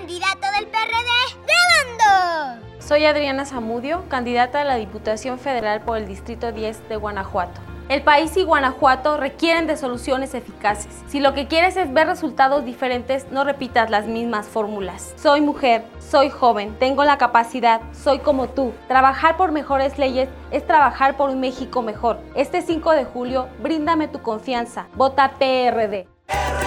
candidato del PRD, grabando. Soy Adriana Zamudio, candidata a la Diputación Federal por el Distrito 10 de Guanajuato. El país y Guanajuato requieren de soluciones eficaces. Si lo que quieres es ver resultados diferentes, no repitas las mismas fórmulas. Soy mujer, soy joven, tengo la capacidad, soy como tú. Trabajar por mejores leyes es trabajar por un México mejor. Este 5 de julio, bríndame tu confianza. Vota PRD.